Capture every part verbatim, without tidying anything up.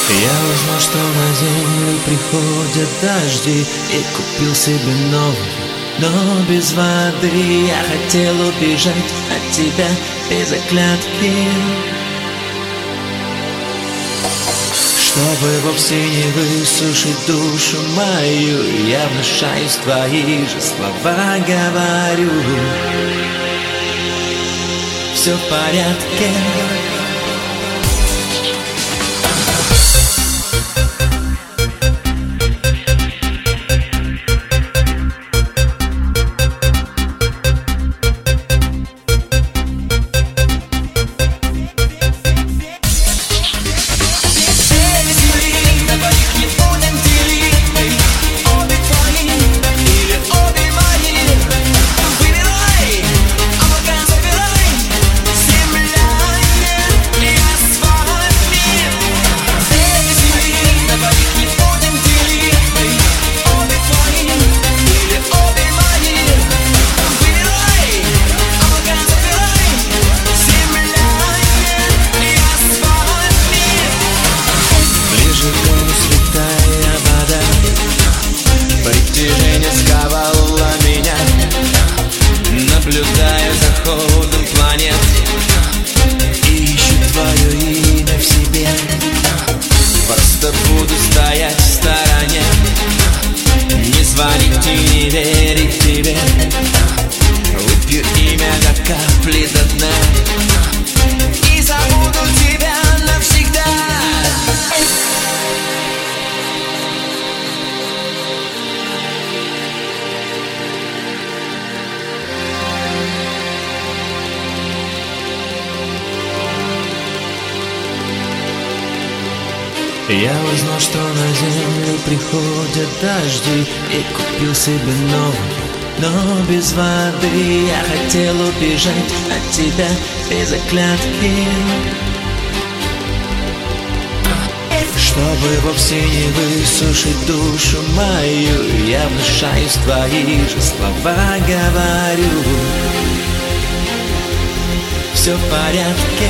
Я узнал, что на землю приходят дожди, и купил себе новую, но без воды. Я хотел убежать от тебя без оглядки, чтобы вовсе не высушить душу мою. Я внушаюсь, твои же слова говорю. Все в порядке. Притяжение сковало меня, наблюдая за ходом планет, ищу твое имя в себе. Просто буду стоять в стороне, не звонить и не верить тебе. Выпью имя до капли до дна и забуду тебя навсегда. Я узнал, что на землю приходят дожди, и купил себе новую, но без воды. Я хотел убежать от тебя без оглядки, чтобы вовсе не высушить душу мою. Я внушаюсь, твои же слова говорю. Все в порядке.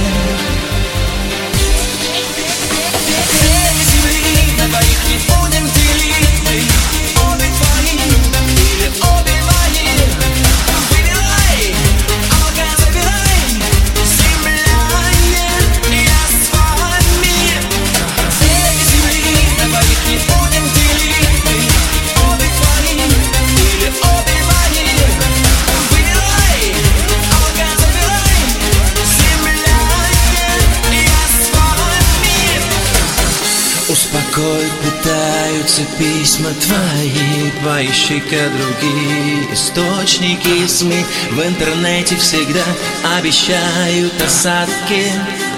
На двоих не будем делить, обе твои или обе мои. Выбирай, облака забирай, земля нет, я с вами. Две земли, на двоих не будем делить, обе твои или обе мои. Выбирай, облака забирай, земля нет, я с вами. Успокоить пытаются письма твои, поищи-ка другие источники СМИ. В интернете всегда обещают осадки,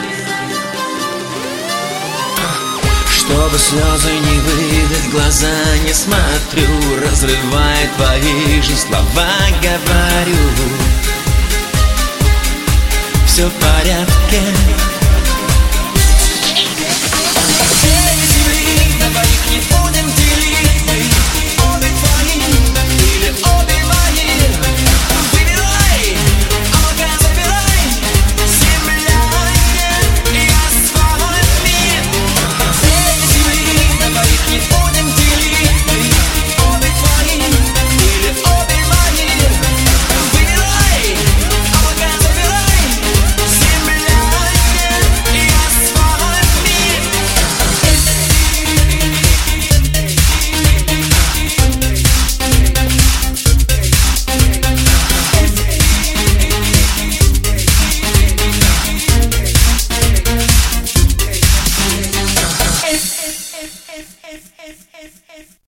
чтобы слезы не выдать, глаза не смотрю. Разрывает твои же слова, говорю. Все в порядке.